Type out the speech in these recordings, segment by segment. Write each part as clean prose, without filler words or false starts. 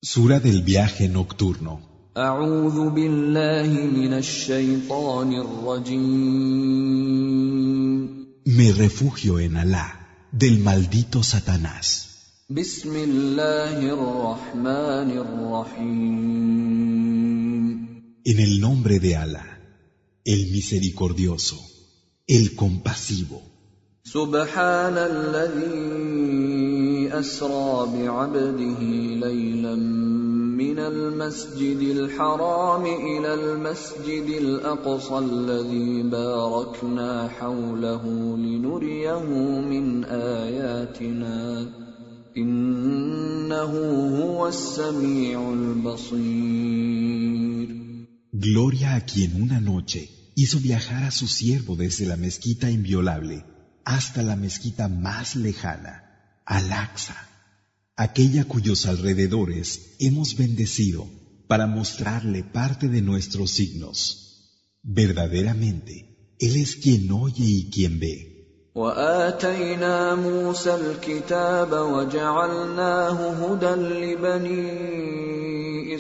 Sura del viaje nocturno. أعوذ بالله من الشيطان الرجيم. Me refugio en Alá, del maldito Satanás. بسم الله الرحمن الرحيم. En el nombre de Alá, el misericordioso, el compasivo. سبحان الذي أسرى بعبده ليلا من المسجد الحرام إلى المسجد الأقصى الذي باركنا حوله لنريه من آياتنا إنه هو السميع البصير. Gloria a quien una noche hizo viajar a su siervo desde la mezquita inviolable hasta la mezquita más lejana, Al-Aqsa, aquella cuyos alrededores hemos bendecido para mostrarle parte de nuestros signos. Verdaderamente, Él es quien oye y quien ve. وآتينا موسى الكتاب وجعلناه هدى لبني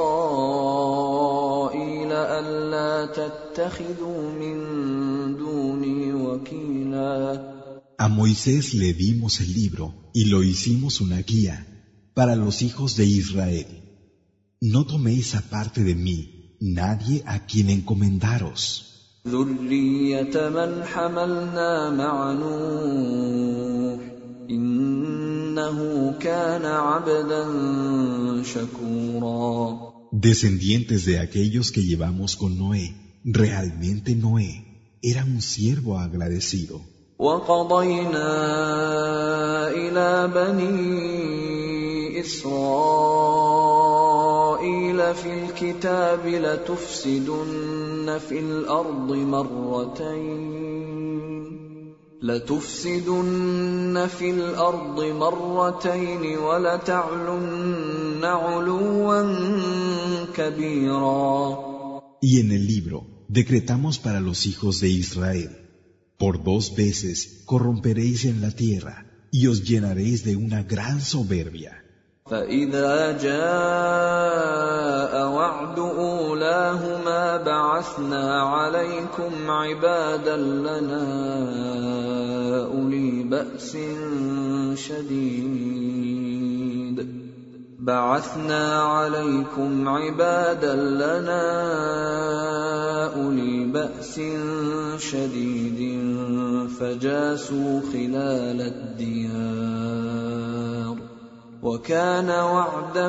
إسرائيل ألا تتخذوا من دوني وكيلا. A Moisés le dimos el libro y lo hicimos una guía para los hijos de Israel. No toméis aparte de mí nadie a quien encomendaros. ذرية من حملنا مع نوح إنه كان عبدا شكورا. Descendientes de aquellos que llevamos con Noé, realmente Noé era un siervo agradecido. وقضينا إلى بني إسرائيل في الكتاب لتفسدن في الأرض مرتين ولتعلن علوا كبيرا. Y en el libro decretamos para los hijos de Israel: por 2 veces corromperéis en la tierra y os llenaréis de una gran soberbia. فإذا جاء وعد أولاهما بعثنا عليكم عبادا لنا أولي بأس شديد فجاسوا خلال الديار وكان وعدا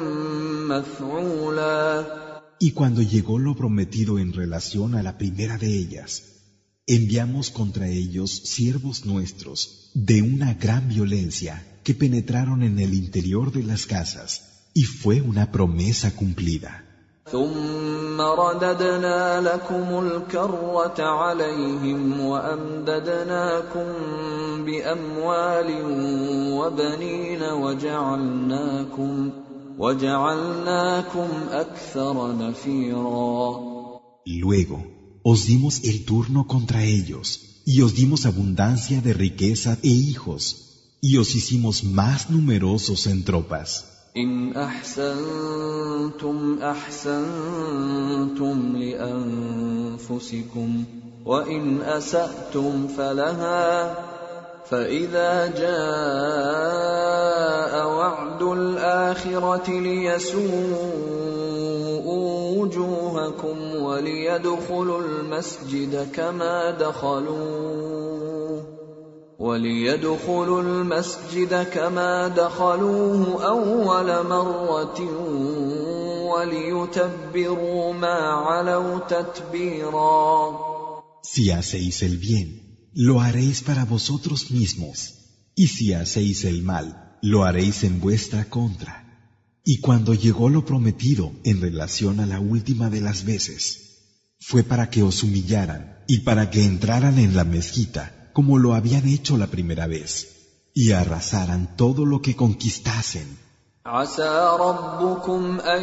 مفعولا. Y cuando llegó lo prometido en relación a la primera de ellas, enviamos contra ellos siervos nuestros de una gran violencia que penetraron en el interior de las casas, y fue una promesa cumplida. ثم رددنا لكم الكرة عليهم وأمددناكم بأموال وبنين وجعلناكم أكثر نفيرا. Luego os dimos el turno contra ellos, y os dimos abundancia de riqueza e hijos, y os hicimos más numerosos en tropas. إن أحسنتم أحسنتم لأنفسكم وإن أسأتم فلها فإذا جاء وعد الآخرة ليسوءوا وجوهكم وليدخلوا المسجد كما دخلوه أول مرة وليتبروا ما علوا تتبيرا. Si hacéis el bien, lo haréis para vosotros mismos, y si hacéis el mal, lo haréis en vuestra contra. Y cuando llegó lo prometido en relación a la última de las veces, fue para que os humillaran y para que entraran en la mezquita como lo habían hecho la primera vez, y arrasaran todo lo que conquistasen. عسى ربكم أن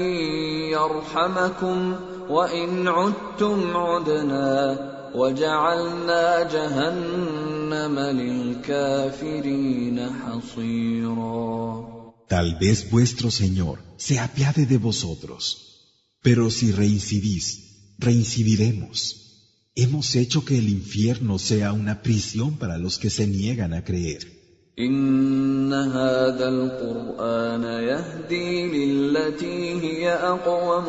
يرحمكم وإن عدتم عدنا وجعلنا جهنم للكافرين حصيرا. Tal vez vuestro Señor se apiade de vosotros. Pero si reincidís, reincidiremos. Hemos hecho que el infierno sea una prisión para los que se niegan a creer. إن هذا القرآن يهدي للتي هي أقوم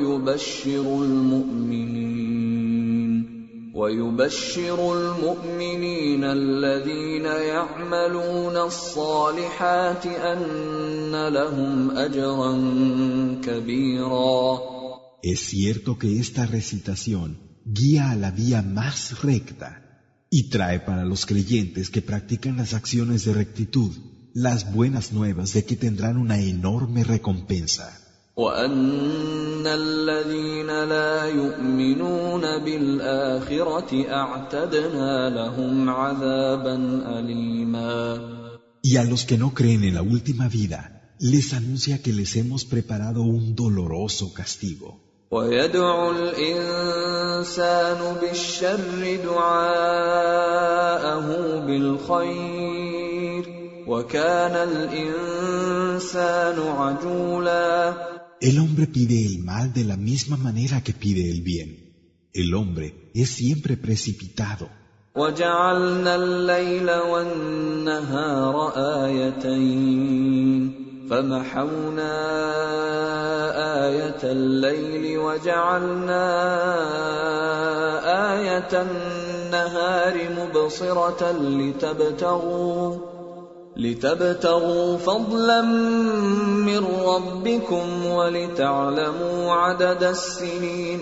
ويبشر المؤمنين الذين يعملون الصالحات أن لهم أجرا كبيرا. Es cierto que esta recitación guía a la vía más recta y trae para los creyentes que practican las acciones de rectitud las buenas nuevas de que tendrán una enorme recompensa. وَأَنَّ الَّذِينَ لَا يُؤْمِنُونَ بِالْآخِرَةِ أَعْتَدْنَا لَهُمْ عَذَابًا أَلِيمًا. Y a los que no creen en la última vida, les anuncia que les hemos preparado un doloroso castigo. وَيَدْعُ الْإِنسَانُ بِالشَّرِّ دُعَاءَهُ بِالْخَيْرِ وَكَانَ الْإِنسَانُ عَجُولًا. El hombre pide el mal de la misma manera que pide el bien. El hombre es siempre precipitado. وَجَعَلْنَا اللَّيْلَ وَالنَّهَارَ آيَتَيْنِ فَمَحَوْنَا آيَةَ اللَّيْلِ وَجَعَلْنَا آيَةَ النَّهَارِ مُبْصِرَةً لِتَبْتَغُوا فَضْلًا مِّن رَّبِّكُمْ وَلِتَعْلَمُوا عَدَدَ السِّنِينَ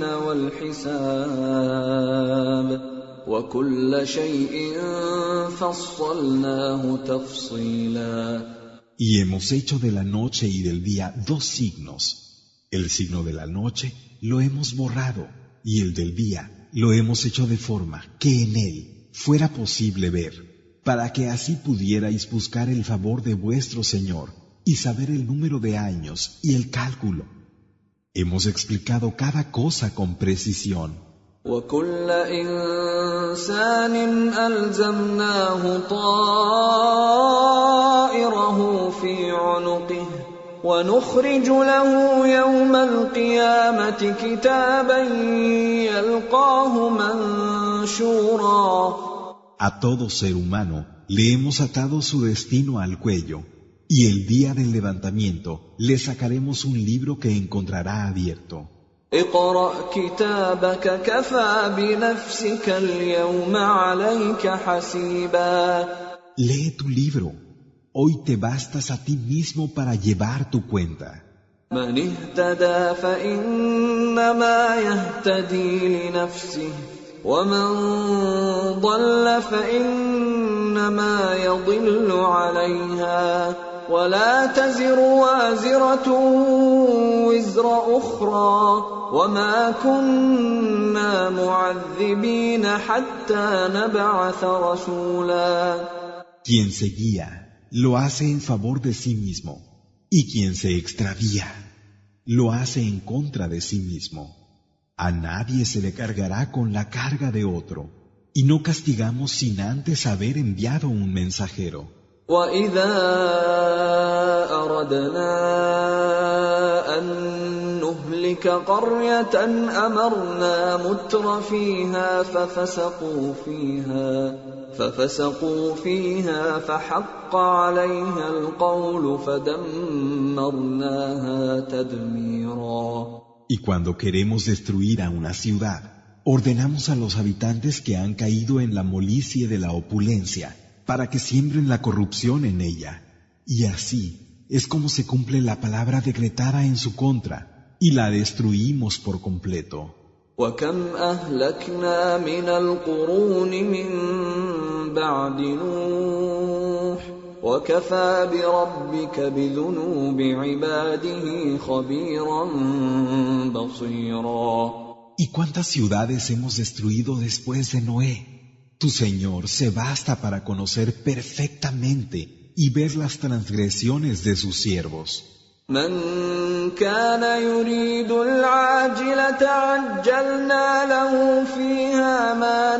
وَالْحِسَابَ وَكُلَّ شَيْءٍ فَصَّلْنَاهُ تَفْصِيلًا. Y hemos hecho de la noche y del día dos signos. El signo de la noche lo hemos borrado y el del día lo hemos hecho de forma que en él fuera posible ver, para que así pudierais buscar el favor de vuestro Señor y saber el número de años y el cálculo. Hemos explicado cada cosa con precisión. وَكُلَّ إِنسَانٍ أَلْزَمْنَاهُ طَائِرَهُ فِي عُنُقِهِ وَنُخْرِجُ لَهُ يَوْمَ الْقِيَامَةِ كِتَابًا يَلْقَاهُ مَنشُورًا. A todo ser humano le hemos atado su destino al cuello, y el día del levantamiento le sacaremos un libro que encontrará abierto. اقرأ كتابك كفى بنفسك اليوم عليك حسيبا. Lee tu libro. Hoy te bastas a ti mismo para llevar tu cuenta. من اهتدى فإنما يهتدي لنفسه ومن ضل فإنما يضل عليها ولا تزر وازرة وزر أخرى وما كنا معذبين حتى نبعث رسولا. Quien se guía lo hace en favor de sí mismo, y quien se extravía lo hace en contra de sí mismo. A nadie se le cargará con la carga de otro, y no castigamos sin antes haber enviado un mensajero. وَإِذَا أَرَدْنَا أَن نُّهْلِكَ قَرْيَةً أَمَرْنَا مُتْرَ فِيهَا فَفَسَقُوا فِيهَا فَحَقَّ عَلَيْهَا الْقَوْلُ فَدَمَّرْنَاهَا تَدْمِيرًا. Y cuando queremos destruir a una ciudad, ordenamos a los habitantes que han caído en la molicie de la opulencia, para que siembren la corrupción en ella. Y así es como se cumple la palabra decretada en su contra, y la destruimos por completo. وَكَمْ أَهْلَكْنَا مِنَ الْقُرُونِ مِنْ بَعْدِ نُوحٍ وَكَفَى بِرَبِّكَ بِذُنُوبِ عِبَادِهِ خَبِيرًا بَصِيرًا. ¿Y cuántas ciudades hemos destruido después de Noé? Tu Señor se basta para conocer perfectamente y ver las transgresiones de sus siervos. من كان يريد العاجلة عجلنا له فيها ما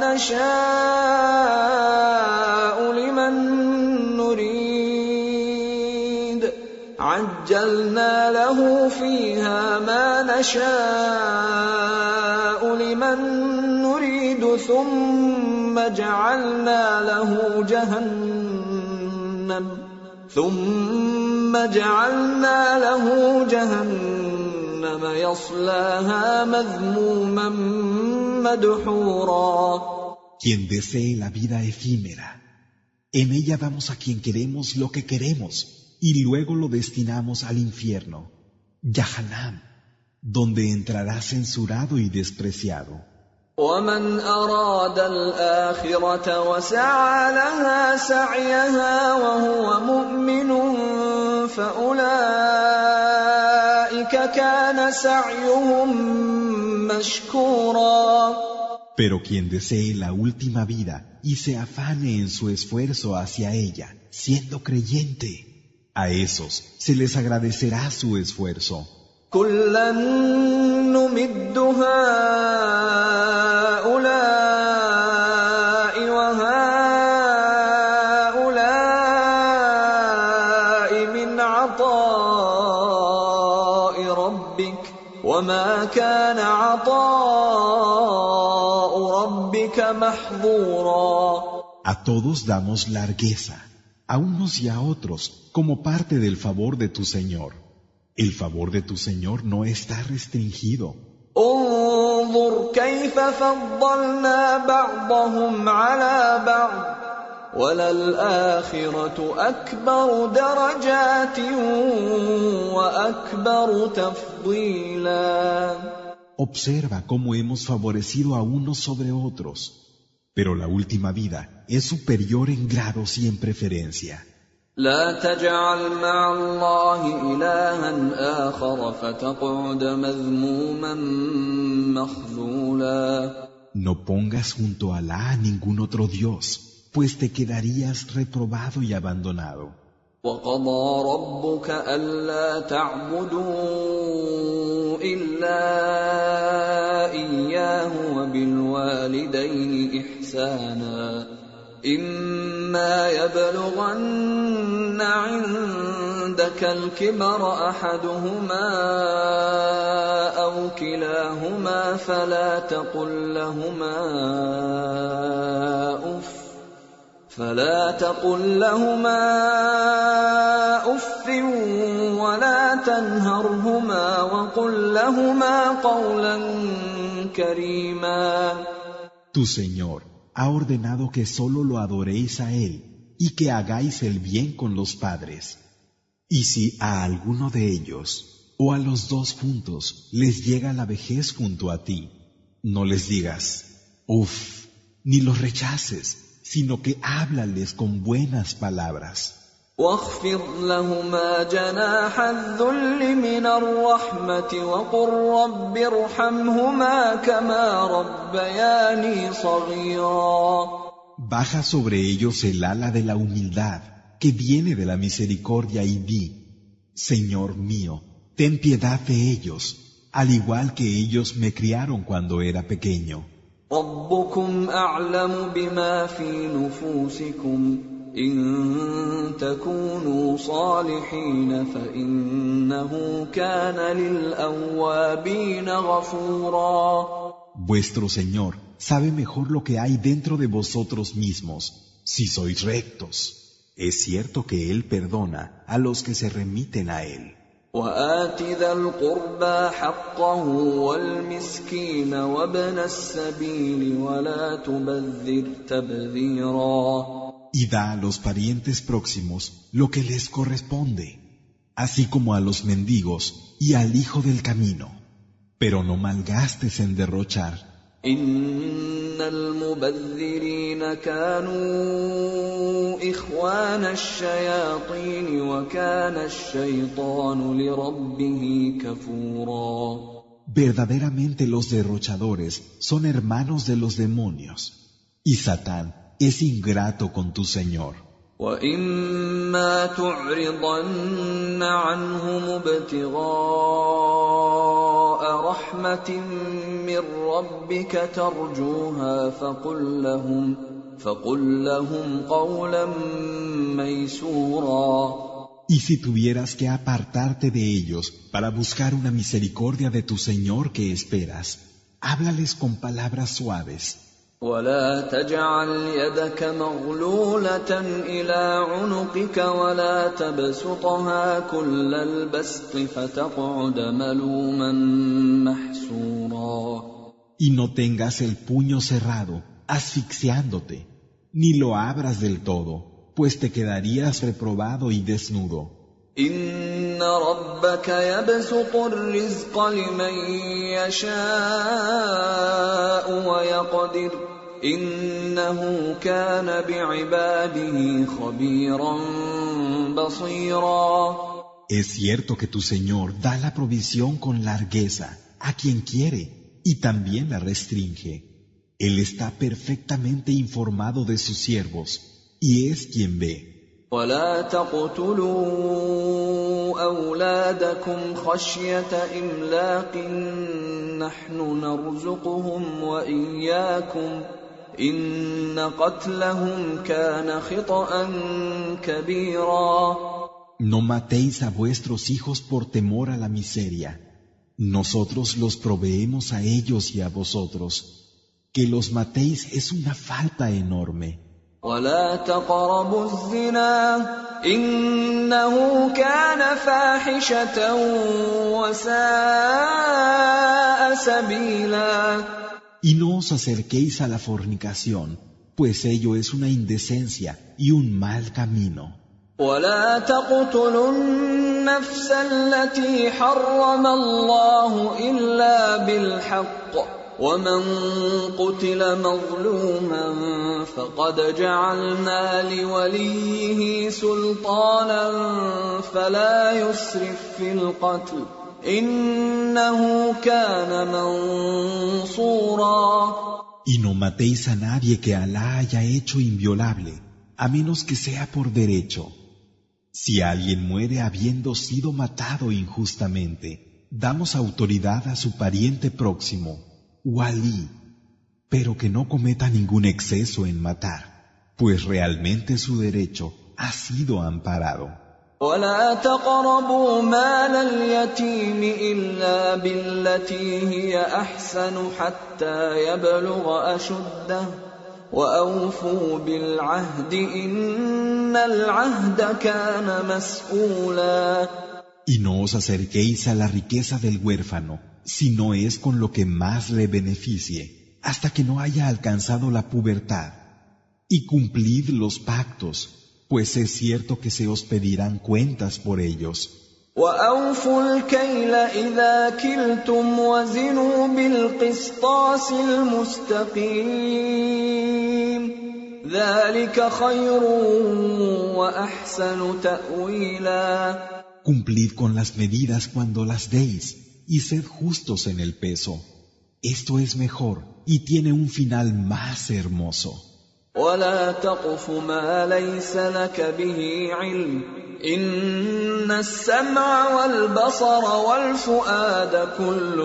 نشاء لمن نريد عجلنا له فيها ما نشاء لمن نريد ثم جعلنا له جهنم يصلاها مذموما مدحورا. Quien desee la vida efímera, en ella damos a quien queremos lo que queremos y luego lo destinamos al infierno, Yahanam, donde entrará censurado y despreciado. ومن أراد الآخرة وسعى لها سعيها وهو مؤمن فأولئك كان سعيهم مشكورا. Pero quien desee la última vida y se afane en su esfuerzo hacia ella, siendo creyente, a esos se les agradecerá su esfuerzo. كُلًّا نُمِدُّ هَؤُلَاءِ وَهَؤُلَاءِ مِنْ عَطَاءِ رَبِّكَ وَمَا كَانَ عَطَاءُ رَبِّكَ مَحْظُورًا. A todos damos largueza, a unos y a otros, como parte del favor de tu Señor. El favor de tu Señor no está restringido. انظر كيف فضلنا بعضهم على بعض وللآخرة أكبر درجات وأكبر تفضيلا. Observa cómo hemos favorecido a unos sobre otros, pero la última vida es superior en grados y en preferencia. لا تجعل مع الله إلها آخر فتقعد مذموما مخذولا. No pongas junto a Alá ningún otro Dios, pues te quedarías reprobado y abandonado. وقضى ربك ألا تعبدوا إلا إياه وبالوالدين إحسانا إما يبلغن عندك الكبر أحدهما أو كلاهما فلا تقل لهما أف ولا تنهرهما وقل لهما قولا كريما. Tu Señor ha ordenado que solo lo adoréis a Él y que hagáis el bien con los padres. Y si a alguno de ellos o a los dos juntos les llega la vejez junto a ti, no les digas, uff, ni los rechaces, sino que háblales con buenas palabras. واخفض لهما جناح الذل من الرحمة وقل رب ارحمهما كما ربياني صغيرا. Baja sobre ellos el ala de la humildad que viene de la misericordia y di, Señor mío, ten piedad de ellos, al igual que ellos me criaron cuando era pequeño. ربكم أعلم بما في نفوسكم إن تكونوا صالحين فإنه كان للأوابين غفورا. Vuestro Señor sabe mejor lo que hay dentro de vosotros mismos, si sois rectos. Es cierto que Él perdona a los que se remiten a Él. وآت ذا القربى حقه والمسكين وابن السبيل ولا تبذر تبذيرا. Y da a los parientes próximos lo que les corresponde, así como a los mendigos y al hijo del camino, pero no malgastes en derrochar. إن المبذرين كانوا إخوان الشياطين وكان الشيطان لربه كفورا. Verdaderamente los derrochadores son hermanos de los demonios, y Satán es ingrato con tu Señor. وَإِمَّا تُعْرِضَنَّ عَنْهُمُ ابْتِغَاءَ رَحْمَةٍ مِّن رَّبِّكَ تَرْجُوهَا فَقُل لَّهُمْ قَوْلًا مَّيْسُورًا. Y si tuvieras que apartarte de ellos para buscar una misericordia de tu Señor que esperas, háblales con palabras suaves. ولا تجعل يدك مغلولة إلى عنقك ولا تبسطها كل البسط فتقعد ملوما محسورا. Y no tengas el puño cerrado, asfixiándote, ni lo abras del todo, pues te quedarías reprobado y desnudo. إن ربك يبسط الرزق لمن يشاء ويقدر إنه كان بعباده خبيرا بصيرا. Es cierto que tu Señor da la provisión con largueza a quien quiere y también la restringe. Él está perfectamente informado de sus siervos y es quien ve. ولا تقتلوا أولادكم خشية إملاق نحن نرزقهم وإياكم إن قتلهم كان خطأ كبيرا. No matéis a vuestros hijos por temor a la miseria. Nosotros los proveemos a ellos y a vosotros. Que los matéis es una falta enorme. ولا تقربوا الزنا إنه كان فاحشة وساء سبيلا. Y no os acerquéis a la fornicación, pues ello es una indecencia y un mal camino. ولا تقتلوا النفس التي حرم الله إلا بالحق ومن قتل مظلوما فقد جعلنا لوليه سلطانا فلا يسرف في القتل إنه كان منصورا. Y no matéis a nadie que Alá haya hecho inviolable, a menos que sea por derecho. Si alguien muere habiendo sido matado injustamente, damos autoridad a su pariente próximo, Walí, pero que no cometa ningún exceso en matar, pues realmente su derecho ha sido amparado. ولا تقربوا مال اليتيم إلا بالتي هي أحسن حتى يبلغ أشده وأوفوا بالعهد إن العهد كان مسؤولا. Y no os acerquéis a la riqueza del huérfano, si no es con lo que más le beneficie, hasta que no haya alcanzado la pubertad. Y cumplid los pactos, pues es cierto que se os pedirán cuentas por ellos. وأوفوا الكيل إذا كلتم وزنوا بالقسطاس المستقيم ذلك خير وأحسن تأويلا. Cumplid con las medidas cuando las deis, y sed justos en el peso. Esto es mejor y tiene un final más hermoso. ولا تقف ما ليس لك به علم إن السمع والبصر والفؤاد كل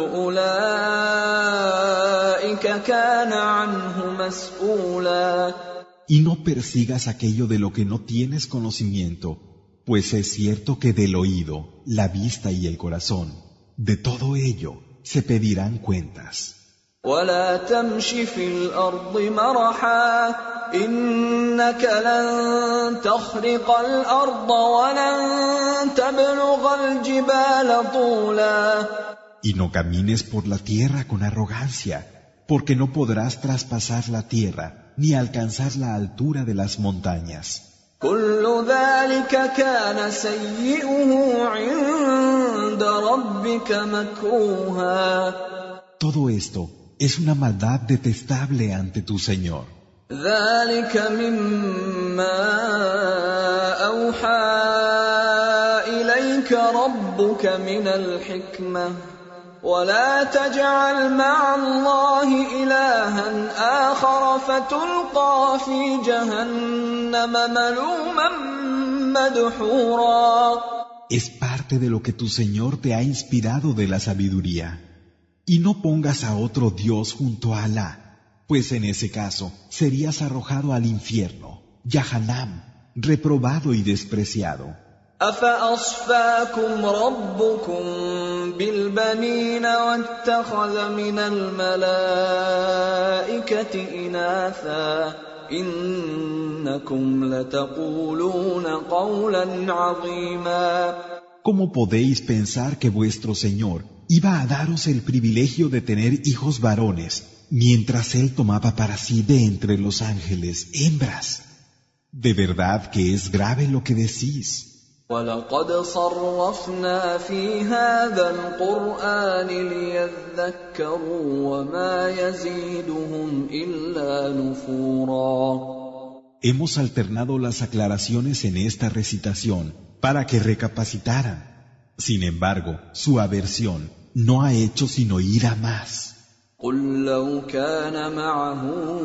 أولئك كان عنه مسؤولا. Y no persigas aquello de lo que no tienes conocimiento, pues es cierto que del oído, la vista y el corazón, de todo ello se pedirán cuentas. ولا تمش في الأرض مرحا إنك لن تخرق الأرض ولن تبلغ الجبال طولا. Y no camines por la tierra con arrogancia, porque no podrás traspasar la tierra ni alcanzar la altura de las montañas. كل ذلك كان سيئه عند ربك مكروها. Todo esto es una maldad detestable ante tu Señor. ذلك مما أوحى إليك ربك من الحكمة ولا تجعل مع الله إلها آخر فتلقى في جهنم ملوما مدحورا. Es parte de lo que tu Señor te ha inspirado de la sabiduría. Y no pongas a otro Dios junto a Alá, pues en ese caso serías arrojado al infierno, Yahanam, reprobado y despreciado. أفأصفاكم ربكم بالبنين واتخذ من الملائكة إناثا إنكم لتقولون قولا عظيما. ¿Cómo podéis pensar que vuestro Señor iba a daros el privilegio de tener hijos varones, mientras Él tomaba para sí de entre los ángeles hembras? De verdad que es grave lo que decís. وَلَقَدْ صَرَّفْنَا فِي هَذَا الْقُرْآنِ لِيَذَّكَّرُوا وَمَا يَزِيدُهُمْ إِلَّا نُفُورًا. Hemos alternado las aclaraciones en esta recitación para que recapacitaran. Sin embargo, su aversión no ha hecho sino ir a más. قُل لَّوْ كَانَ مَعَهُ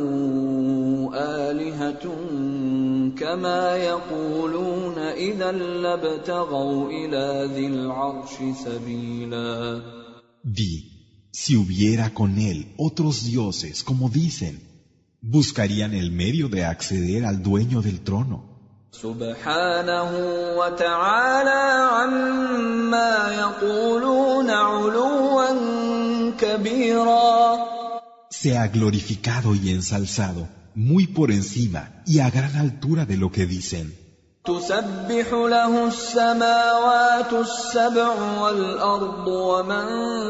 آلِهَةٌ كَمَا يَقُولُونَ إِذًا لَّابْتَغَوْا إِلَىٰ ذِي الْعَرْشِ سَبِيلًا. Di, si hubiera con él otros dioses, como dicen, buscarían el medio de acceder al dueño del trono. سبحانه وتعالى عما يقولون علوا كبيرا. Se ha glorificado y ensalzado muy por encima y a gran altura de lo que dicen. تسبح له السماوات السبع والأرض ومن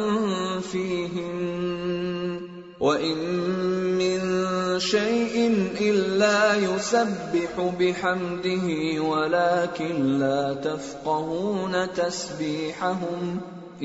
فيهن وإن من شيء إلا يسبح بحمده ولكن لا تفقهون تسبيحهم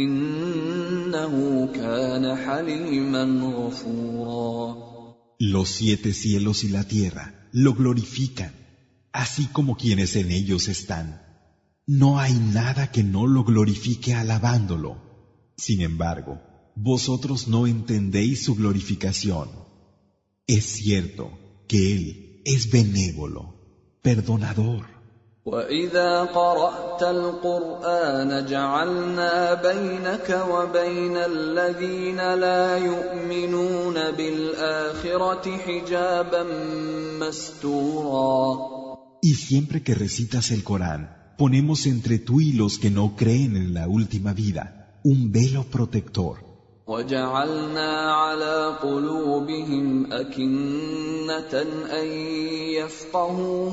إنه كان حليما غفورا. Los 7 cielos y la tierra lo glorifican, así como quienes en ellos están. No hay nada que no lo glorifique alabándolo. Sin embargo, vosotros no entendéis su glorificación. Es cierto que Él es benévolo, perdonador. وَإِذَا قَرَأْتَ الْقُرْآنَ جَعَلْنَا بَيْنَكَ وَبَيْنَ الَّذِينَ لَا يُؤْمِنُونَ بِالْآخِرَةِ حِجَابًا مَسْتُورًا. Y siempre que recitas el Corán, ponemos entre tú y los que no creen en la última vida un velo protector. وَجَعَلْنَا عَلَىٰ قُلُوبِهِمْ أَكِنَّةً أَن يَفْقَهُوهُ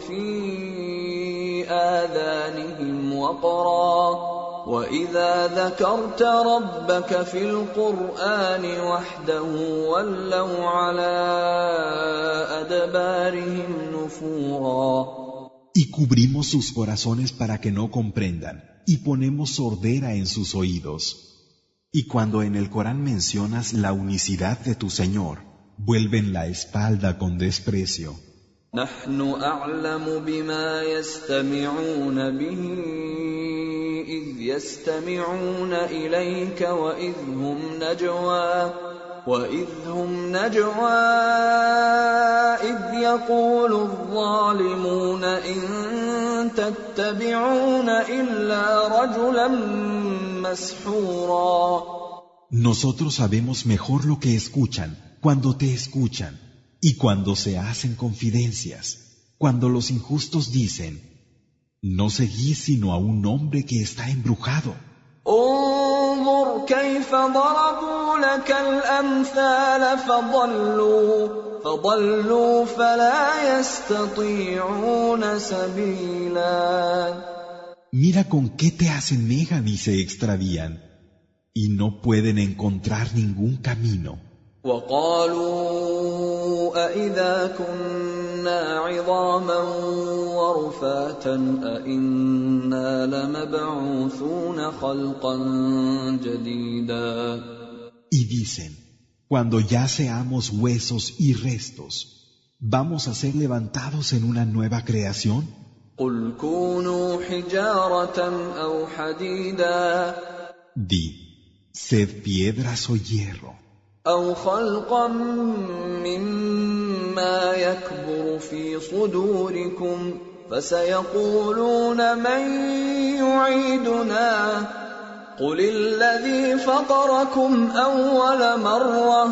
وَفِي آذَانِهِمْ وَقْرًا وَإِذَا ذَكَرْتَ رَبَّكَ فِي الْقُرْآنِ وَحْدَهُ وَلَّوْا عَلَىٰ أَدْبَارِهِمْ نُفُورًا. Y cubrimos sus corazones para que no comprendan, y ponemos sordera en sus oídos. Y cuando en el Corán mencionas la unicidad de tu Señor, vuelven la espalda con desprecio. نحن أعلم بما يستمعون به إذ يستمعون إليك وإذ هم نجوى إذ يقول الظالمون إن تتبعون إلا رجلا مسحورا. Nosotros sabemos mejor lo que escuchan, cuando te escuchan, y cuando se hacen confidencias, cuando los injustos dicen, no seguís sino a un hombre que está embrujado. انظر كيف ضربوا لك الأمثال فضلوا فلا يستطيعون سبيلا. Mira con qué te asemejan y se extravían, y no pueden encontrar ningún camino. وقالوا أإذا كنا عظاما ورفاتا أإنا لمبعوثون خلقا جديدا. Y dicen, cuando ya seamos huesos y restos, ¿vamos a ser levantados en una nueva creación? قل كونوا حجارة أو حديدا. Di, sed piedras o hierro. أو خلقا مما يكبر في صدوركم فسيقولون من يعيدنا قل الذي فطركم أول مرة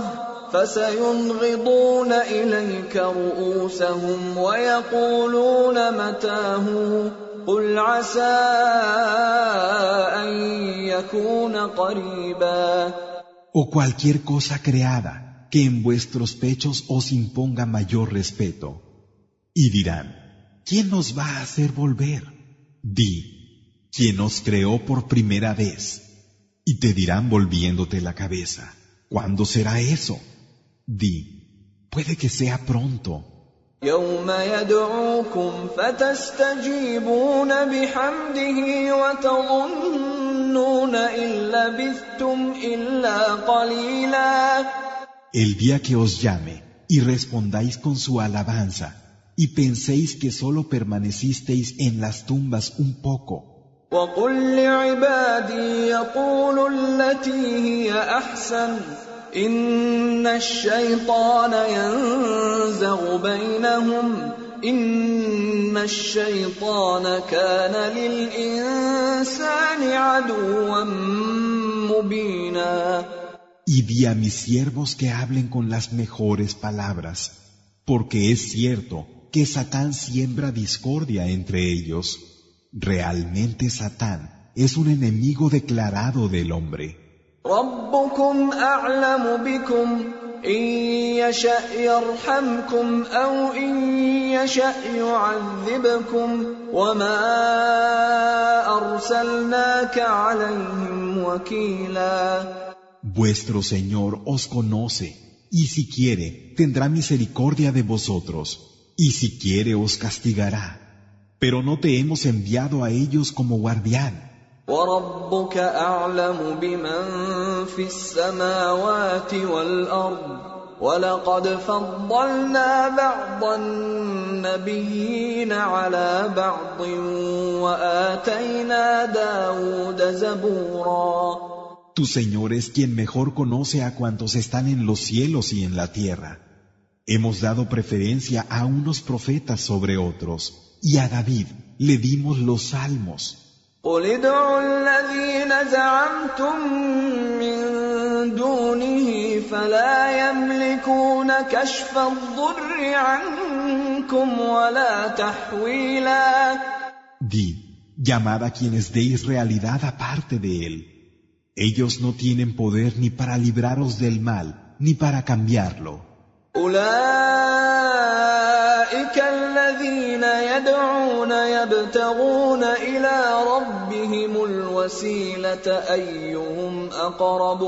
فسينغضون إليك رؤوسهم ويقولون متاه قل عسى أن يكون قريبا. O cualquier cosa creada que en vuestros pechos os imponga mayor respeto. Y dirán, ¿quién nos va a hacer volver? Di, ¿quién nos creó por primera vez? Y te dirán volviéndote la cabeza, ¿cuándo será eso? Di, puede que sea pronto. يوم يدعوكم فتستجيبون بحمده وتظنون إن لبثتم إلا قليلا. El día que os llame y respondáis con su alabanza y penséis que solo permanecisteis en las tumbas un poco. وقل لعبادي يقولوا التي هي أحسن إن الشيطان ينزغ بينهم إن الشيطان كان للإنسان عدوا مبينا. Y di a mis siervos que hablen con las mejores palabras, porque es cierto que Satán siembra discordia entre ellos. Realmente Satán es un enemigo declarado del hombre. ربكم أعلم بكم إن يشأ يرحمكم أو إن يشأ يعذبكم وما أرسلناك عليهم وكيلا. Vuestro Señor os conoce, y si quiere, tendrá misericordia de vosotros, y si quiere os castigará. Pero no te hemos enviado a ellos como guardián. وَرَبُّكَ أَعْلَمُ بِمَنْ فِي السَّمَاوَاتِ وَالْأَرْضِ وَلَقَدْ فَضَّلْنَا بَعْضَ النَّبِيِّينَ عَلَى بَعْضٍ وَآتَيْنَا دَاوُودَ زَبُورًا. Tu Señor es quien mejor conoce a cuantos están en los cielos y en la tierra. Hemos dado preferencia a unos profetas sobre otros, y a David le dimos los salmos. قُلِ ادْعُوا الَّذِينَ زَعَمْتُم مِّن دُونِهِ فَلَا يَمْلِكُونَ كَشْفَ الضُّرِّ عَنكُمْ وَلَا تَحْوِيلًا. Di, llamad a quienes deis realidad aparte de él. Ellos no tienen poder ni para libraros del mal, ni para cambiarlo. أولئك الذين يدعون يبتغون إلى ربهم الوسيلة أيهم أقرب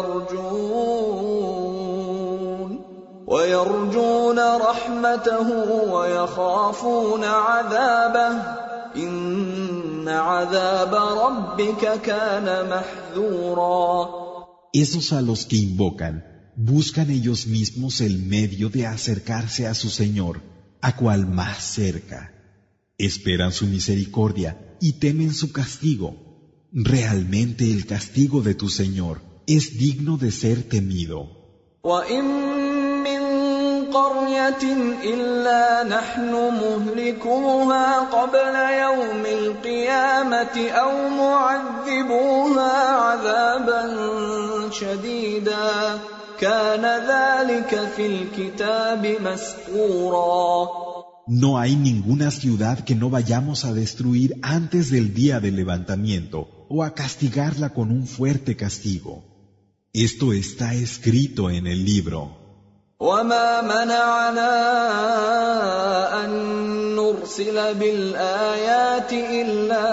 ويرجون رحمته ويخافون عذابه إن عذاب ربك كان محذورا. Esos a los que invocan, buscan ellos mismos el medio de acercarse a su Señor, a cual más cerca. Esperan su misericordia y temen su castigo. Realmente el castigo de tu Señor es digno de ser temido. وَإِن مِّن قَرْيَةٍ إِلَّا نَحْنُ مُهْلِكُوهَا قَبْلَ يَوْمِ الْقِيَامَةِ أَوْ مُعَذِّبُوهَا عَذَابًا شَدِيدًا كَانَ ذَلِكَ فِي الْكِتَابِ مَسْطُورًا. No hay ninguna ciudad que no vayamos a destruir antes del día del levantamiento o a castigarla con un fuerte castigo. Esto está escrito en el libro. وَمَا مَنَعَنَا أَن نُّرْسِلَ بِالْآيَاتِ إِلَّا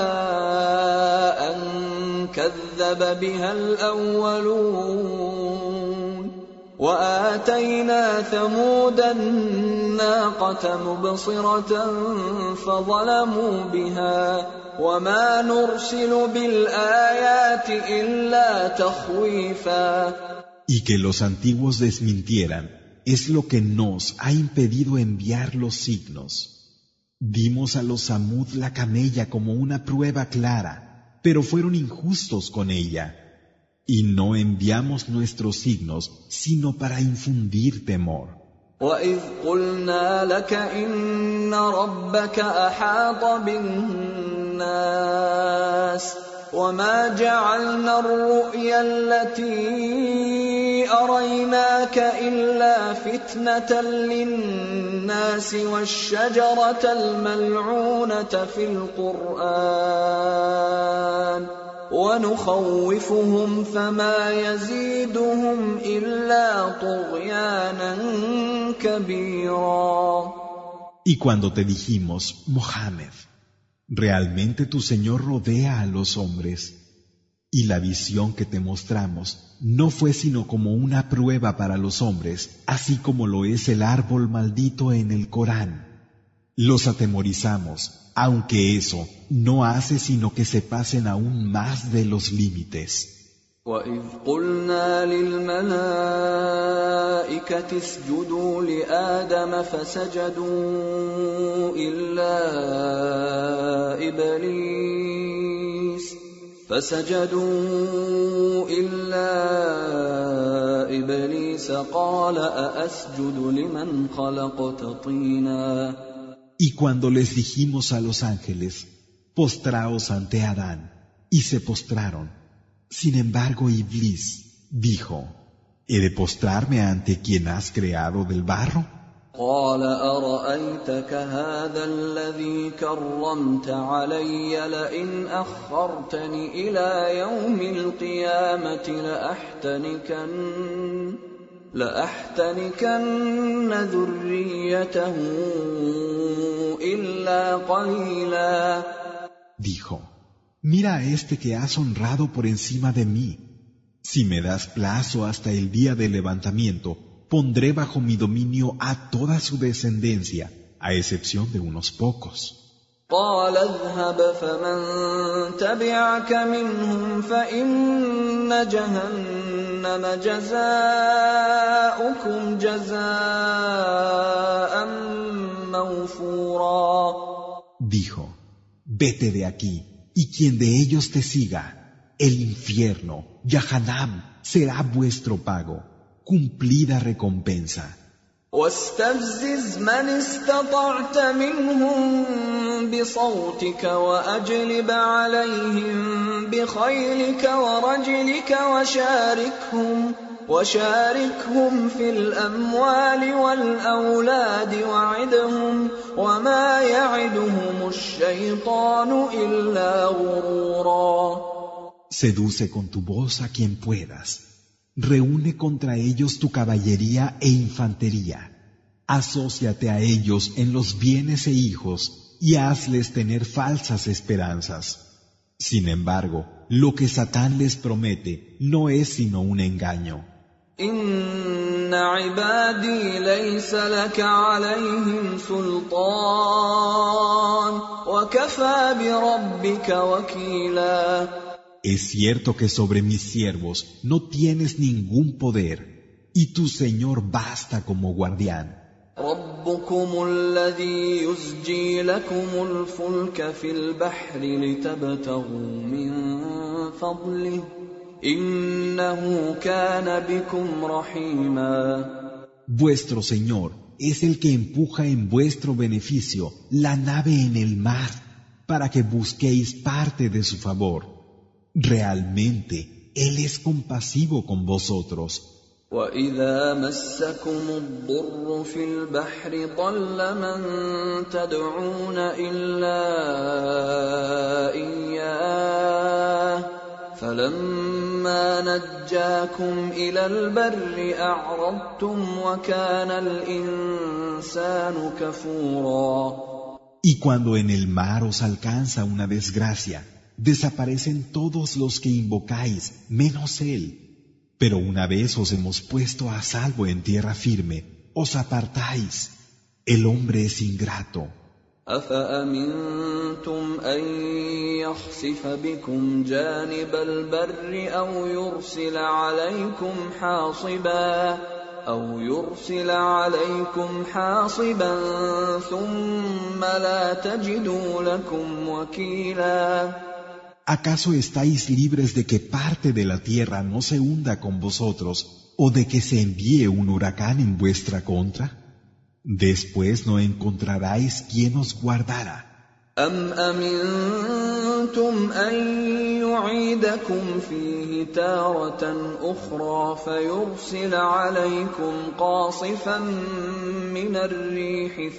أَن كَذَّبَ بِهَا الْأَوَّلُونَ وَآتَيْنَا ثَمُودَ النَّاقَةَ مُبْصِرَةً فَظَلَمُوا بِهَا وَمَا نُرْسِلُ بِالْآيَاتِ إِلَّا تَخْوِيفًا. Y que los antiguos desmintieran es lo que nos ha impedido enviar los signos. Dimos a los Samud la camella como una prueba clara, pero fueron injustos con ella. Y no enviamos nuestros signos sino para infundir temor. وَإِذْ قُلْنَا لَكَ إِنَّ رَبَّكَ أَحَاطَ بِالنَّاسِ وَمَا جَعَلْنَا الرُّؤْيَا الَّتِي أريناك إلا فتنة للناس والشجرة الملعونة في القرآن ونخوفهم فما يزيدهم إلا طغيانا كبيرا. Y cuando te dijimos, Mohammed, realmente tu Señor rodea a los hombres, y la visión que te mostramos no fue sino como una prueba para los hombres, así como lo es el árbol maldito en el Corán. Los atemorizamos, aunque eso no hace sino que se pasen aún más de los límites. وَإِذْ قُلْنَا لِلْمَلَائِكَةِ اسْجُدُوا لِآدَمَ فَسَجَدُوا إِلَّا إِبْلِيسَ قَالَ أَأَسْجُدُ لِمَنْ خَلَقْتَ طِينًا. Y cuando les dijimos a los ángeles, postraos ante Adán, y se postraron. Sin embargo, Iblis dijo, ¿he de postrarme ante quien has creado del barro? قال أرأيتك هذا الذي كرمت علي لئن أخرتني إلى يوم القيامة لأحتنكن ذريته إلا قليلا. Dijo, mira a este que has honrado por encima de mí. Si me das plazo hasta el día del levantamiento, pondré bajo mi dominio a toda su descendencia, a excepción de unos pocos. قال اذهب فمن تبعك منهم فإن جهنم جزاؤكم جزاء موفورا. Dijo, vete de aquí, y quien de ellos te siga, el infierno, Yahanam, será vuestro pago, cumplida recompensa. واستفزز من استطعت منهم بصوتك وأجلب عليهم بخيلك ورجلك وشاركهم في الأموال والأولاد وعدهم وما يعدهم الشيطان إلا غرورا. Seduce con tu voz a quien puedas. Reúne contra ellos tu caballería e infantería. Asóciate a ellos en los bienes e hijos y hazles tener falsas esperanzas. Sin embargo, lo que Satán les promete no es sino un engaño. Inna ibadi laysa laka alayhim sultan wa kafa bi rabbika wakila. Es cierto que sobre mis siervos no tienes ningún poder, y tu Señor basta como guardián. ربكم الذي يزجي لكم الفلك في البحر لتبتغوا من فضله إنه كان بكم رحيما. Vuestro Señor es el que empuja en vuestro beneficio la nave en el mar para que busquéis parte de su favor. Realmente, Él es compasivo con vosotros. وَإِذَا مَسَّكُمُ الضُّرُّ فِي الْبَحْرِ ضَلَّ مَن تَدْعُونَ إِلَّا إِيَّاهُ فَلَمَّا نَجَّاكُمْ إِلَى الْبَرِّ أَعْرَضْتُمْ وَكَانَ الْإِنسَانُ كَفُورًا. Y cuando en el mar os alcanza una desgracia, desaparecen todos los que invocáis, menos Él. Pero una vez os hemos puesto a salvo en tierra firme, os apartáis. El hombre es ingrato. أَفَأَمِنْتُمْ أَنْ يَخْسِفَ بِكُمْ جَانِبَ الْبَرِّ أَوْ يُرْسِلَ عَلَيْكُمْ حَاصِبًا ثُمَّ لَا تَجِدُوا لَكُمْ وَكِيلًا. ¿Acaso estáis libres de que parte de la tierra no se hunda con vosotros o de que se envíe un huracán en vuestra contra? Después no encontraráis quien os guardara. أَمْ أَمِنْتُمْ أَنْ يعيدكم فيه تارة أخرى فيرسل عليكم قاصفا من الريح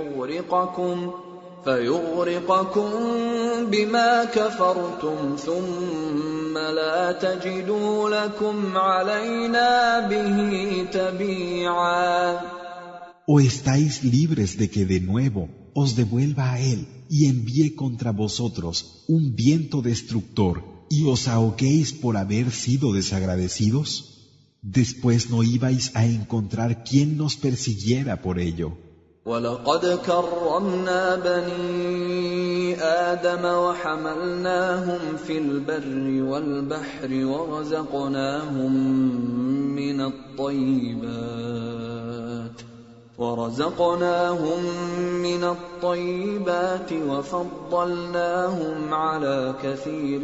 فيغرقكم بما كفرتم ثم لا تجدوا لكم علينا به تبيعا. ¿O estáis libres de que de nuevo os devuelva a Él y envíe contra vosotros un viento destructor y os ahoguéis por haber sido desagradecidos? Después no ibais a encontrar quien nos persiguiera por ello. وَلَقَدْ كَرَّمْنَا بَنِي آدَمَ وَحَمَلْنَاهُمْ فِي الْبَرِّ وَالْبَحْرِ ورزقناهم من الطيبات وفضلناهم على كثير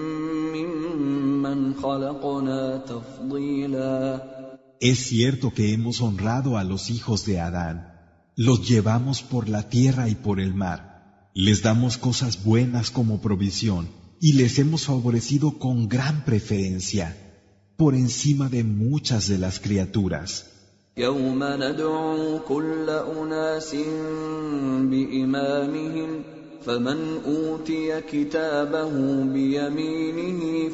ممن خلقنا تفضيلا. Es cierto que hemos honrado a los hijos de Adán. Los llevamos por la tierra y por el mar. Les damos cosas buenas como provisión y les hemos favorecido con gran preferencia, por encima de muchas de las criaturas. يوم ندعو كل أناس بإمامهم فمن أوتي كتابه بيمينه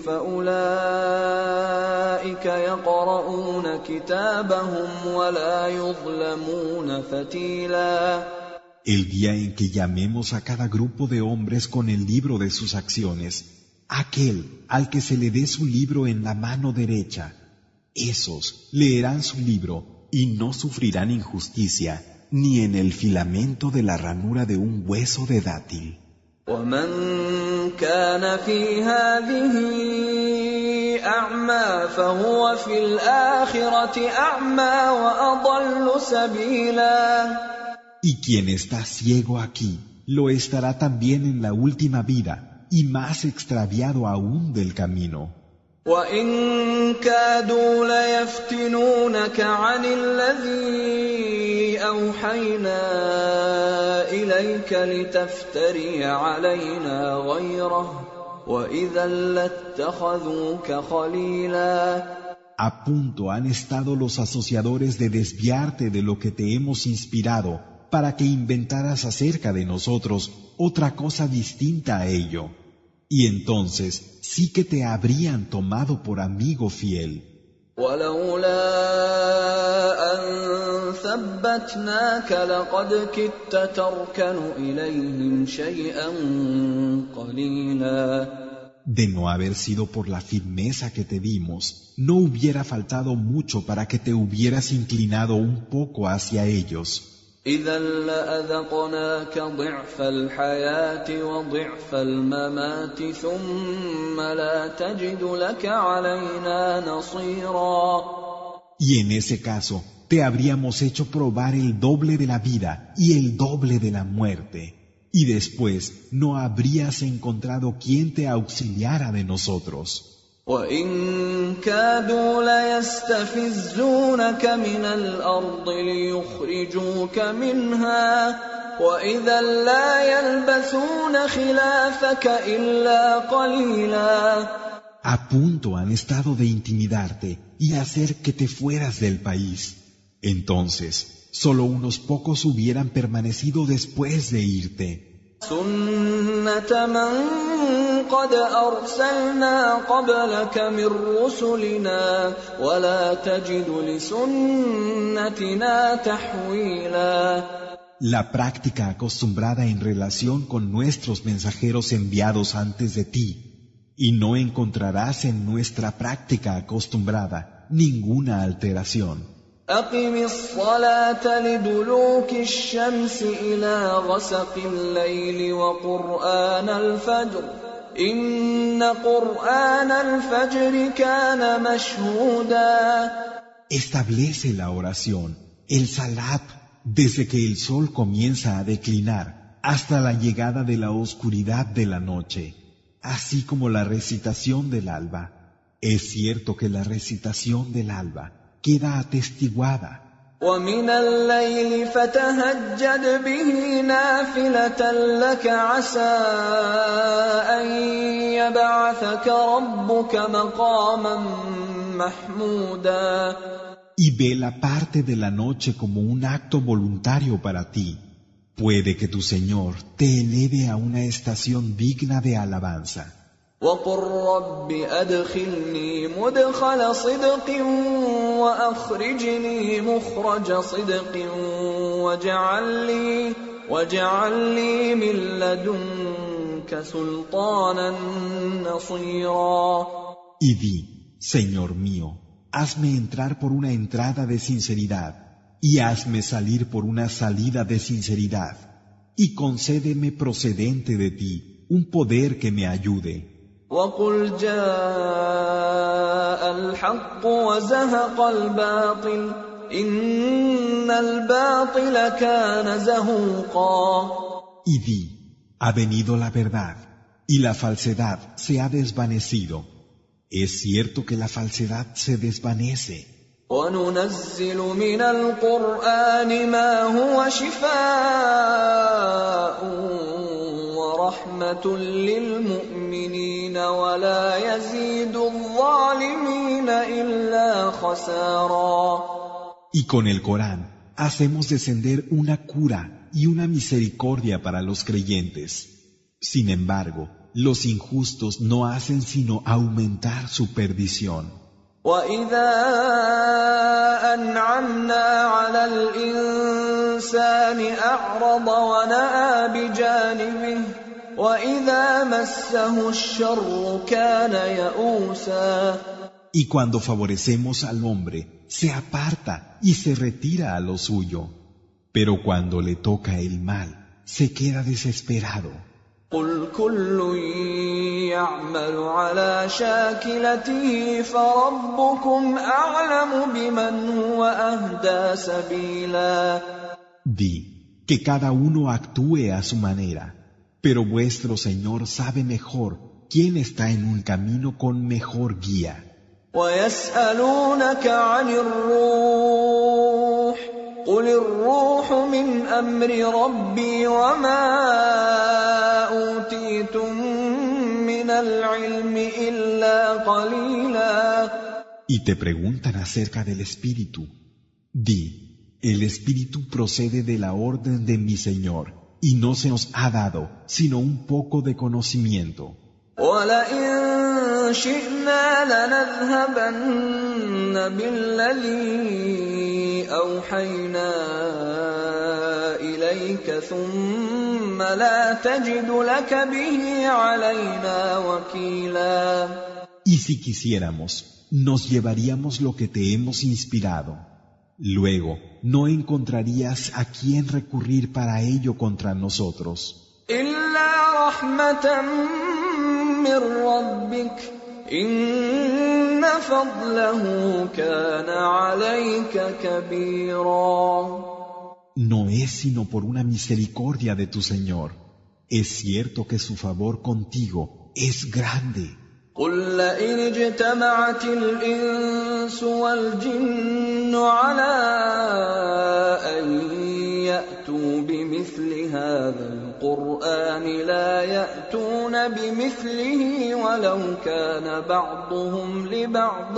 فأولئك يقرؤون كتابهم ولا يظلمون فتيلا. El día en que llamemos a cada grupo de hombres con el libro de sus acciones, aquel al que se le dé su libro en la mano derecha, esos leerán su libro y no sufrirán injusticia ni en el filamento de la ranura de un hueso de dátil. ومن كان في هذه أعمى فهو في الآخرة أعمى وأضل سبيلا. Y quien está ciego aquí, lo estará también en la última vida y más extraviado aún del camino. وَإِن كَادُوا لَيَفْتِنُونَكَ عَنِ الَّذِي أَوْحَيْنَا إِلَيْكَ لِتَفْتَرِيَ عَلَيْنَا غَيْرَهُ وَإِذًا لَّاتَّخَذُوكَ خَلِيلًا. A punto han estado los asociadores de desviarte de lo que te hemos inspirado para que inventaras acerca de nosotros otra cosa distinta a ello. Y entonces sí que te habrían tomado por amigo fiel. ولولا أن ثبتناك لقد كدت تركن إليهم شيئا قليلا. De no haber sido por la firmeza que te dimos, no hubiera faltado mucho para que te hubieras inclinado un poco hacia ellos. إذا لأذقناك ضعف الحياة وضعف الممات ثم لا تجد لك علينا نصيرا. Y en ese caso, te habríamos hecho probar el doble de la vida y el doble de la muerte. Y después no habrías encontrado quien te auxiliara de nosotros. وَإِن كَادُوا لَيَسْتَفِزُّونَكَ مِنَ الْأَرْضِ لِيُخْرِجُوكَ مِنْهَا وَإِذًا لَّا يَلْبَثُونَ خِلَافَكَ إِلَّا قَلِيلًا. A punto han estado de intimidarte y hacer que te fueras del país. Entonces, solo unos pocos hubieran permanecido después de irte. سُنَّةَ مَن قَدْ أَرْسَلْنَا قَبْلَكَ مِن رُّسُلِنَا وَلَا تَجِدُ لِسُنَّتِنَا تَحْوِيلًا. La práctica acostumbrada en relación con nuestros mensajeros enviados antes de ti, y no encontrarás en nuestra práctica acostumbrada ninguna alteración. أقم الصلاة لدلوك الشمس إلى غسق الليل وقرآن الفجر إن قرآن الفجر كان مشهودا. Establece la oración, el salat, desde que el sol comienza a declinar hasta la llegada de la oscuridad de la noche, así como la recitación del alba. Es cierto que la recitación del alba queda atestiguada. ومن الليل فتهجد به نافلة لك عسى أن يبعثك ربك مقاما محمودا. Y vela parte de la noche como un acto voluntario para ti. Puede que tu Señor te eleve a una estación digna de alabanza. وقل رب أدخلني مدخل صدق وأخرجني مخرج صدق واجعل لي من لدنك سلطانا نصيرا. Y di, Señor mío, hazme entrar por una entrada de sinceridad y hazme salir por una salida de sinceridad y concédeme procedente de ti un poder que me ayude. وقل جاء الحق وزهق الباطل إن الباطل كان زهوقا. Y di, ha venido la verdad y la falsedad se ha desvanecido. Es cierto que la falsedad se desvanece. وَنُنَزِّلُ مِنَ الْقُرْآنِ مَا هُوَ شِفَاءٌ وَرَحْمَةٌ لِّلْمُؤْمِنِينَ وَلَا يَزِيدُ الظَّالِمِينَ إِلَّا خَسَارًا. Y con el Corán hacemos descender una cura y una misericordia para los creyentes. Sin embargo, los injustos no hacen sino aumentar su perdición. وَإِذَا أَنْعَمْنَا عَلَى الْإِنسَانِ أَعْرَضَ وَنَأَىٰ بِجَانِبِهِ وَإِذَا مَسَّهُ الشَّرُّ كَانَ يَئُوسًا. Y cuando favorecemos al hombre, se aparta y se retira a lo suyo. Pero cuando le toca el mal, se queda desesperado. قُلْ كُلٌّ يَعْمَلُ عَلَى شَاكِلَتِهِ فَرَبُّكُمْ أَعْلَمُ بِمَنْ هُوَ أَهْدَىٰ سَبِيلًا. Di, que cada uno actúe a su manera, pero vuestro Señor sabe mejor quién está en un camino con mejor guía. وَيَسْأَلُونَكَ عَنِ الرُّوحِ قُلِ الرُّوحُ مِنْ أَمْرِ رَبِّي وَمَا أُوتِيتُم مِّنَ الْعِلْمِ إِلَّا قَلِيلًا. Y te preguntan acerca del Espíritu. Di, el Espíritu procede de la orden de mi Señor, y no se nos ha dado sino un poco de conocimiento. وَلَئِن شِئْنَا لَنَذْهَبَنَّ بِالَّذِي أَوْحَيْنَا إِلَيْكَ ثُمَّ لَا تَجِدُ لَكَ بِهِ عَلَيْنَا وَكِيلًا. Y si quisiéramos, nos llevaríamos lo que te hemos inspirado. Luego, no encontrarías a quién recurrir para ello contra nosotros. إِلَّا رَحْمَةً مِّن رَّبِّكَ إِنَّ فَضْلَهُ كَانَ عَلَيْكَ كَبِيرًا. No es sino por una misericordia de tu Señor. Es cierto que su favor contigo es grande. قُل لَّئِنِ اجْتَمَعَتِ الْإِنسُ وَالْجِنُّ عَلَىٰ أَن يَأْتُوا بِمِثْلِ هَٰذَا الْقُرْآنِ لَا يَأْتُونَ بِمِثْلِهِ وَلَوْ كَانَ بَعْضُهُمْ لِبَعْضٍ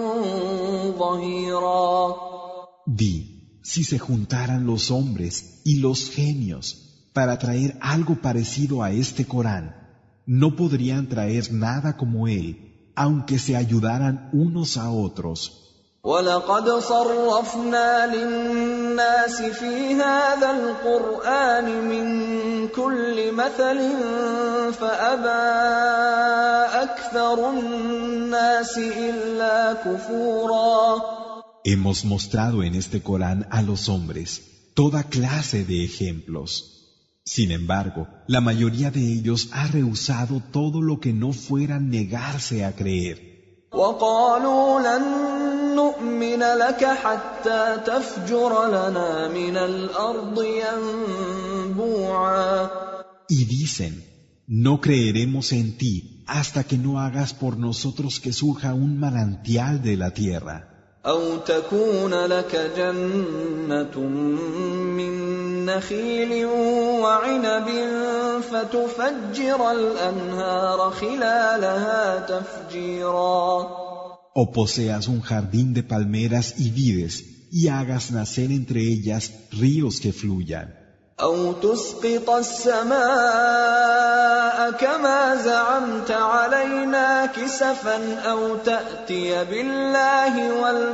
ظَهِيرًا. Di, si se juntaran los hombres y los genios para traer algo parecido a este Corán, no podrían traer nada como él, aunque se ayudaran unos a otros. وَلَقَدْ صَرَّفْنَا لِلنَّاسِ فِي هَٰذَا الْقُرْآنِ مِن كُلِّ مَثَلٍ فَأَبَىٰ أَكْثَرُ النَّاسِ إِلَّا كُفُورًا. Hemos mostrado en este Corán a los hombres toda clase de ejemplos. Sin embargo, la mayoría de ellos ha rehusado todo lo que no fuera negarse a creer. وَقَالُوا لَن نُّؤْمِنَ لَكَ حَتَّىٰ تَفْجُرَ لَنَا مِنَ الْأَرْضِ يَنبُوعًا. Y dicen, no creeremos en ti hasta que no hagas por nosotros que surja un manantial de la tierra. أو تكون لك جنة من نخيل وعنب فتفجر الأنهار خلالها تفجيرا. O poseas un jardín de palmeras y vides y hagas nacer entre ellas ríos que fluyan. أو تسقط السماء كما زعمت علينا كسفا أو تأتي بالله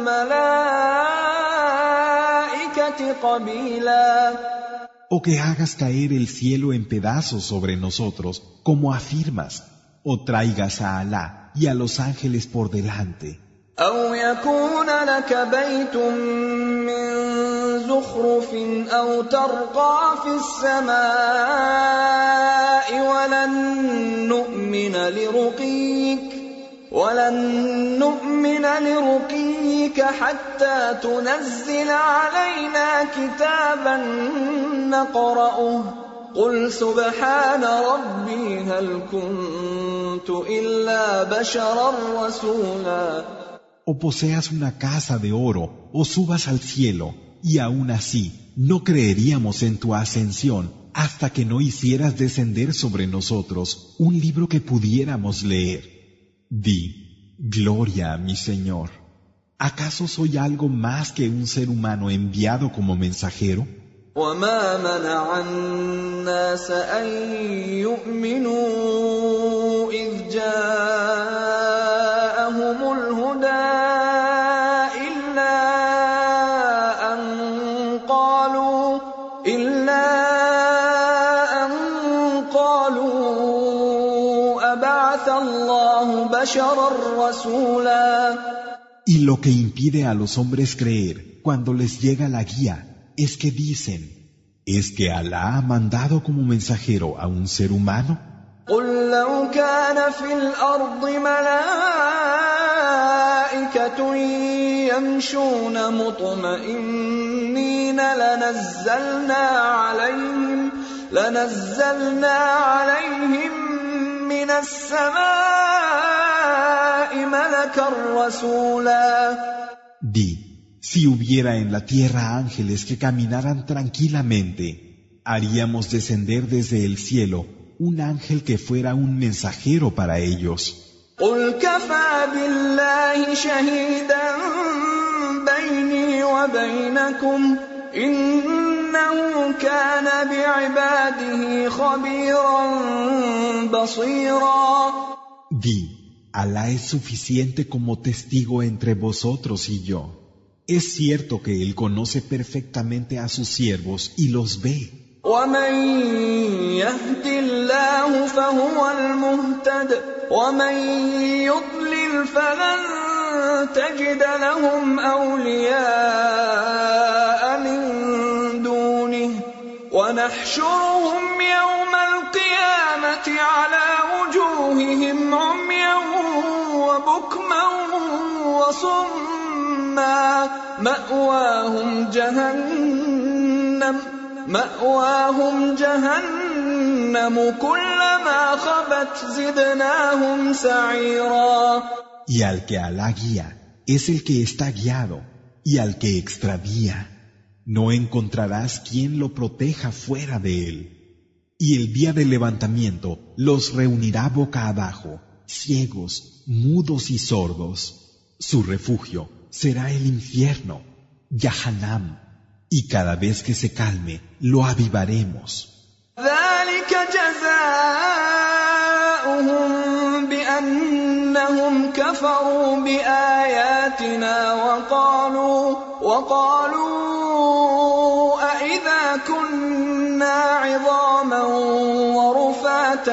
والملائكة قبيلا. O que hagas caer el cielo en pedazos sobre nosotros, como afirmas, o traigas a Alá y a los ángeles por delante. أو يكون لك بيت من زخرف أو ترقى في السماء ولن نؤمن لرقيك حتى تنزل علينا كتابا نقرأه قل سبحان ربي هل كنت إلا بشرا رسولا. O poseas una casa de oro, o subas al cielo, y aún así no creeríamos en tu ascensión hasta que no hicieras descender sobre nosotros un libro que pudiéramos leer. Di, gloria a mi Señor. ¿Acaso soy algo más que un ser humano enviado como mensajero? وما منع الناس أن يؤمنوا إذ جاءهم الهدى إلا أن قالوا أبعث الله بشرا رسولا. Y lo que impide a los hombres creer cuando les llega la guía es que dicen, ¿es que Alá ha mandado como mensajero a un ser humano? قل لو كان في الأرض ملائكة يمشون مطمئنين لنزلنا عليهم من السماء ملكا رسولا. Di, si hubiera en la tierra ángeles que caminaran tranquilamente, haríamos descender desde el cielo un ángel que fuera un mensajero para ellos. قل كفى بالله شهيدا بيني وبينكم إنه كان بعباده خبيرا بصيرا. Di, Alá es suficiente como testigo entre vosotros y yo. Es cierto que Él conoce perfectamente a sus siervos y los ve. ومن يهد الله فهو المهتد ومن يضلل فلن تجد لهم أولياء من دونه ونحشرهم يوم القيامة على وجوههم عميا وبكما وصما مأواهم جهنم كلما خبت زدناهم سعيرا. Y al que Alá guía es el que está guiado, y al que extravía no encontrarás quien lo proteja fuera de él. Y el día del levantamiento los reunirá boca abajo, ciegos, mudos y sordos. Su refugio será el infierno, Yahanam, y cada vez que se calme lo avivaremos. ذلك جزاؤهم بأنهم كفروا بآياتنا وقالوا أإذا كنا عظاما ورفاتا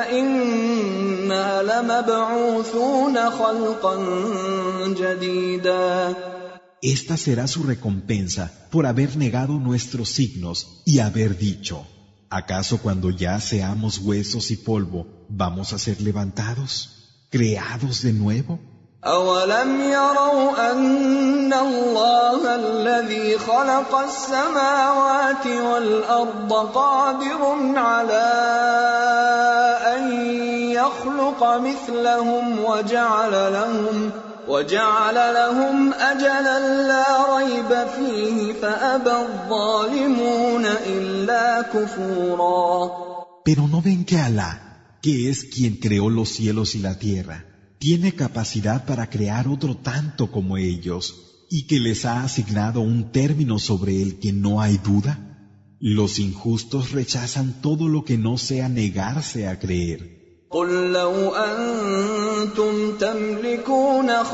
أإنا لمبعوثون خلقا جديدا. Esta será su recompensa por haber negado nuestros signos y haber dicho, ¿acaso cuando ya seamos huesos y polvo vamos a ser levantados, creados de nuevo? أولم يروا أن الله الذي خلق السماوات والأرض قادر على أن يخلق مثلهم وجعل لهم أجلا لا ريب فيه فأبى الظالمون إلا كفورا. Pero no ven que Alá, que es quien creó los cielos y la tierra, tiene capacidad para crear otro tanto como ellos, y que les ha asignado un término sobre el que no hay duda. Los injustos rechazan todo lo que no sea negarse a creer. قل لو أنتم تملكون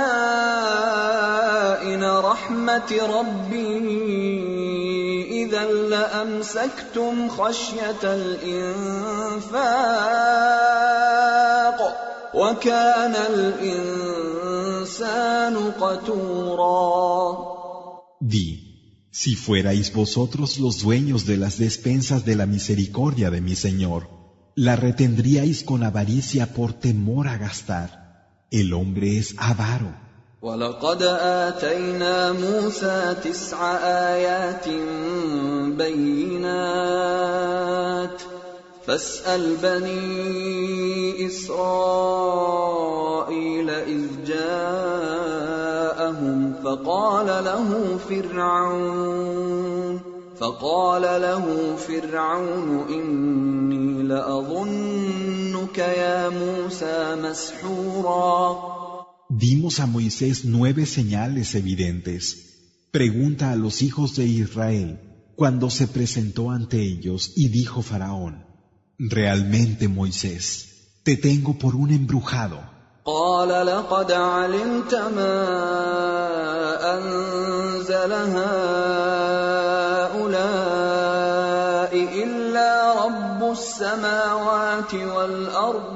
خزائن رحمة ربي إذا لأمسكتم خشية الإنفاق وكان الإنسان قتورا. Di, si fuerais vosotros los dueños de las despensas de la misericordia de mi Señor, la retendríais con avaricia por temor a gastar. El hombre es avaro. وَلَقَدْ آتَيْنَا مُوسَى 9 آيَاتٍ بَيِّنَاتٍ فَاسْأَلْ بَنِي إِسْرَائِيلَ إِذْ جَاءَهُمْ فقال له فرعون إني لأظنك يا موسى مسحورا. Dimos a Moisés 9 señales evidentes. Pregunta a los hijos de Israel cuando se presentó ante ellos y dijo Faraón: realmente, Moisés, te tengo por un embrujado. قال لقد علمت ما أنزل هؤلاء إلا رب السماوات والأرض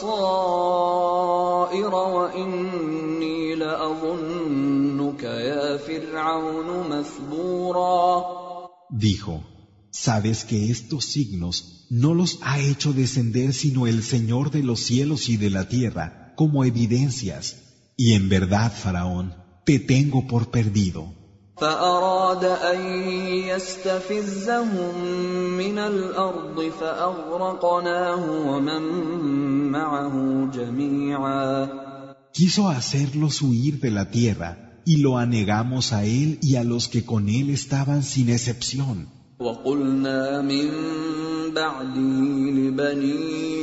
بصائر وإني لأظنك يا فرعون مثبورا. Dijo: sabes que estos signos no los ha hecho descender sino el Señor de los cielos y de la tierra como evidencias, y en verdad, Faraón, te tengo por perdido. فأراد أن يستفزهم من الأرض فأغرقناه ومن معه جميعا. Quiso hacerlos huir de la tierra, y lo anegamos a él y a los que con él estaban sin excepción. وقلنا من بعده لبني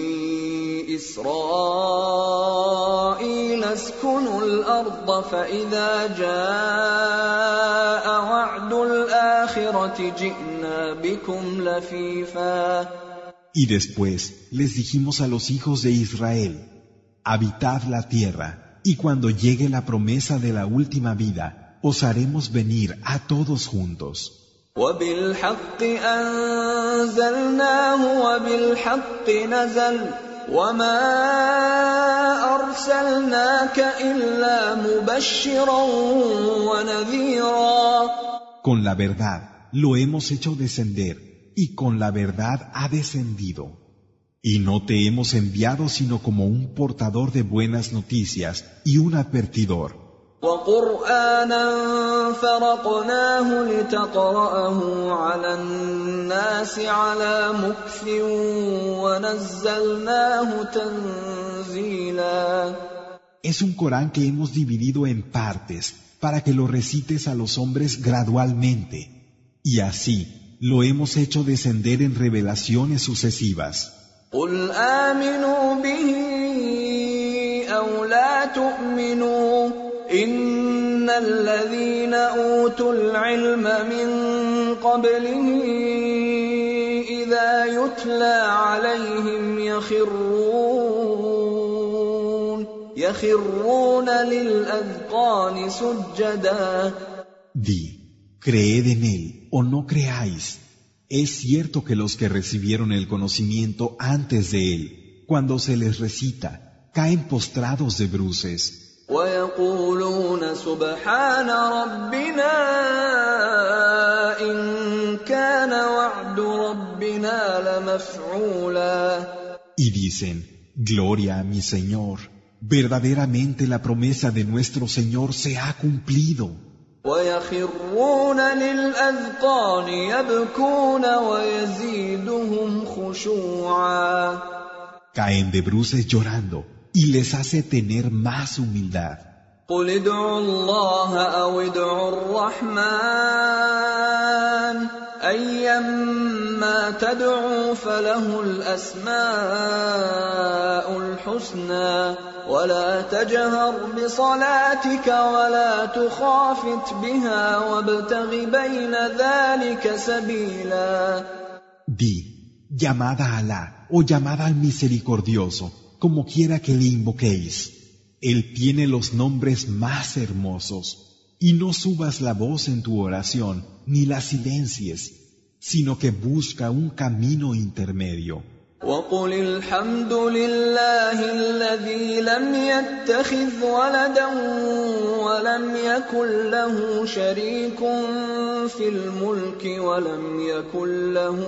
إسرائيل اسكنوا الأرض فإذا جاء وعد الآخرة جئنا بكم لفيفا. Y después les dijimos a los hijos de Israel: habitad la tierra, y cuando llegue la promesa de la última vida, os haremos venir a todos juntos. وبالحق أنزلناه وبالحق نزل وما أرسلناك إلا مبشرا ونذيرا. Con la verdad lo hemos hecho descender, y con la verdad ha descendido. Y no te hemos enviado sino como un portador de buenas noticias y un advertidor. وقرآنا فرقناه لتقرأه على الناس على مكث ونزلناه تنزيلا. Es un Corán que hemos dividido en partes para que lo recites a los hombres gradualmente, y así lo hemos hecho descender en revelaciones sucesivas. قل آمنوا به أو لا تؤمنوا إن الذين أوتوا العلم من قبله إذا يتلى عليهم يخرون للأذقان سجدا. Di, creed en él o no creáis. Es cierto que los que recibieron el conocimiento antes de él, cuando se les recita, caen postrados de bruces. وَيَقُولُونَ سُبْحَانَ رَبِّنَا إِن كَانَ وَعْدُ رَبِّنَا لَمَفْعُولًا. Y dicen: gloria a mi Señor, verdaderamente la promesa de nuestro Señor se ha cumplido. وَيَخِرُّونَ لِلْأَذْقَانِ يَبْكُونَ وَيَزِيدُهُمْ خُشُوعًا. Caen de bruces llorando, y les hace tener más humildad. قل ادعوا الله أو ادعوا الرحمن أيما تدعوا فله الأسماء الحسنى ولا تجهر بصلاتك ولا تخافت بها وابتغ بين ذلك سبيلا. Di, llamad a Alá o llamad al Misericordioso, como quiera que le invoquéis. Él tiene los nombres más hermosos. Y no subas la voz en tu oración, ni la silencies, sino que busca un camino intermedio. وقل الحمد لله الذي لم يتخذ ولدا ولم يكن له شريك في الملك ولم يكن له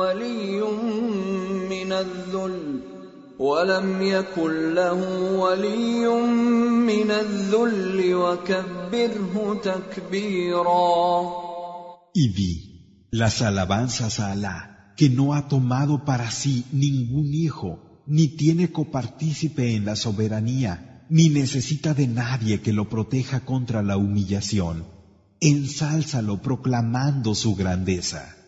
ولي من الذل وكبره تكبيرا. Y di, las alabanzas a Alá, que no ha tomado para sí ningún hijo, ni tiene copartícipe en la soberanía, ni necesita de nadie que lo proteja contra la humillación. Ensálzalo proclamando su grandeza.